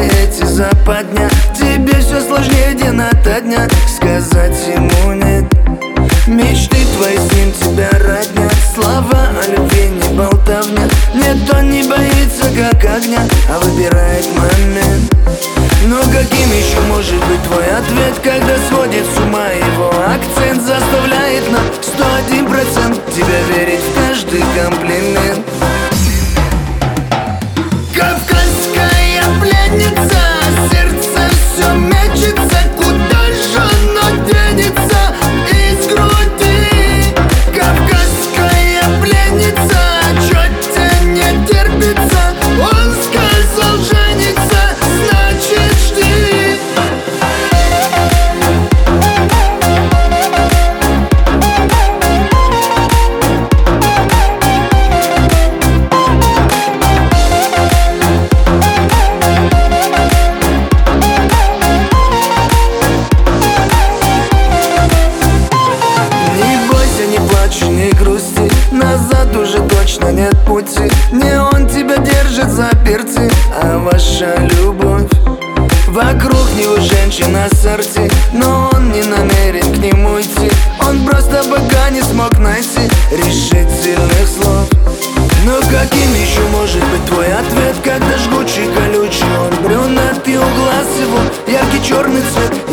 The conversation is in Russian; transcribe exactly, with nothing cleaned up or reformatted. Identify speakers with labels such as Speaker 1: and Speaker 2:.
Speaker 1: эти западня. Тебе все сложнее день ото дня. Сказать ему нет. Мечты твои с ним тебя роднят. Слова о любви не болтовня. Нет, он не боится как огня, а выбирает момент. Но каким еще может быть твой ответ, когда сводит с ума его акцент? Заставляет на сто один процент тебя верить в каждый комплимент. Кавказская пленница, сердце все мечется. Куда же оно денется из груди? Кавказская пленница, чё тебе не терпится? Он сказал жениться, значит жди. Не грусти, назад уже точно нет пути. Не он тебя держит за перцы, а ваша любовь. Вокруг него женщина сорти, но он не намерен к нему идти. Он просто пока не смог найти решительных слов. Но каким еще может быть твой ответ, когда жгучий, колючий он брюнет, и у глаз его яркий черный цвет?